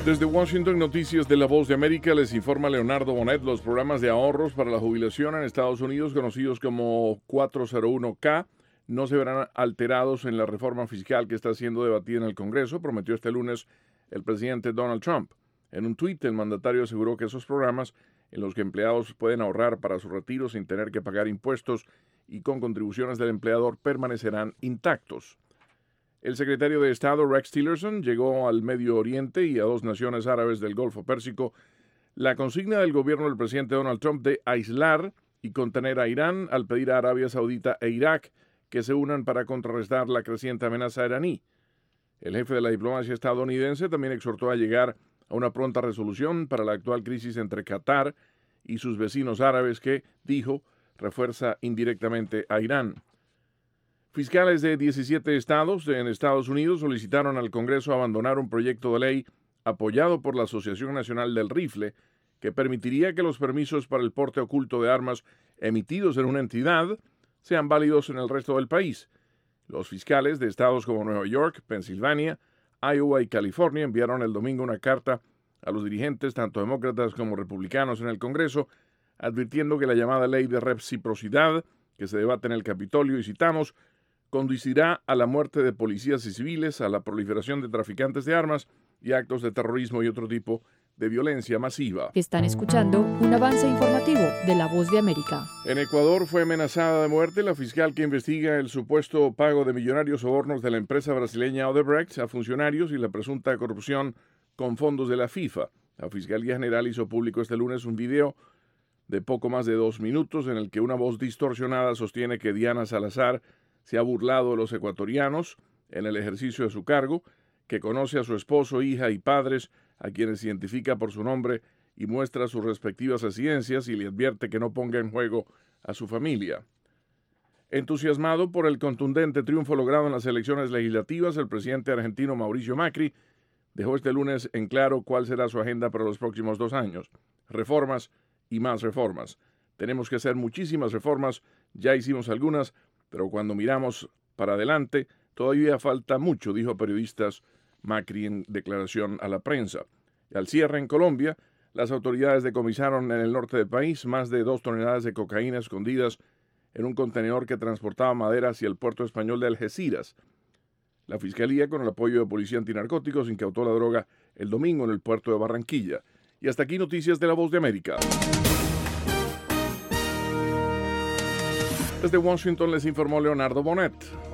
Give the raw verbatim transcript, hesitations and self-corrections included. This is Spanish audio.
Desde Washington, Noticias de La Voz de América, les informa Leonardo Bonet. Los programas de ahorros para la jubilación en Estados Unidos, conocidos como cuatrocientos uno K, no se verán alterados en la reforma fiscal que está siendo debatida en el Congreso, prometió este lunes el presidente Donald Trump. En un tuit, el mandatario aseguró que esos programas, en los que empleados pueden ahorrar para su retiro sin tener que pagar impuestos y con contribuciones del empleador, permanecerán intactos. El secretario de Estado, Rex Tillerson, llegó al Medio Oriente y a dos naciones árabes del Golfo Pérsico la consigna del gobierno del presidente Donald Trump de aislar y contener a Irán al pedir a Arabia Saudita e Irak que se unan para contrarrestar la creciente amenaza iraní. El jefe de la diplomacia estadounidense también exhortó a llegar a una pronta resolución para la actual crisis entre Qatar y sus vecinos árabes que, dijo, refuerza indirectamente a Irán. Fiscales de diecisiete estados en Estados Unidos solicitaron al Congreso abandonar un proyecto de ley apoyado por la Asociación Nacional del Rifle que permitiría que los permisos para el porte oculto de armas emitidos en una entidad sean válidos en el resto del país. Los fiscales de estados como Nueva York, Pensilvania, Iowa y California enviaron el domingo una carta a los dirigentes, tanto demócratas como republicanos, en el Congreso, advirtiendo que la llamada ley de reciprocidad, que se debate en el Capitolio, y citamos, conducirá a la muerte de policías y civiles, a la proliferación de traficantes de armas y actos de terrorismo y otro tipo de violencia masiva. Están escuchando un avance informativo de La Voz de América. En Ecuador fue amenazada de muerte la fiscal que investiga el supuesto pago de millonarios sobornos de la empresa brasileña Odebrecht a funcionarios y la presunta corrupción con fondos de la FIFA. La Fiscalía General hizo público este lunes un video de poco más de dos minutos en el que una voz distorsionada sostiene que Diana Salazar se ha burlado de los ecuatorianos en el ejercicio de su cargo, que conoce a su esposo, hija y padres, a quienes identifica por su nombre y muestra sus respectivas residencias y le advierte que no ponga en juego a su familia. Entusiasmado por el contundente triunfo logrado en las elecciones legislativas, el presidente argentino Mauricio Macri dejó este lunes en claro cuál será su agenda para los próximos dos años. Reformas y más reformas. Tenemos que hacer muchísimas reformas, ya hicimos algunas, pero cuando miramos para adelante, todavía falta mucho, dijo a periodistas Macri en declaración a la prensa. Y al cierre en Colombia, las autoridades decomisaron en el norte del país más de dos toneladas de cocaína escondidas en un contenedor que transportaba madera hacia el puerto español de Algeciras. La Fiscalía, con el apoyo de Policía Antinarcóticos, incautó la droga el domingo en el puerto de Barranquilla. Y hasta aquí Noticias de La Voz de América. Desde Washington les informó Leonardo Bonet.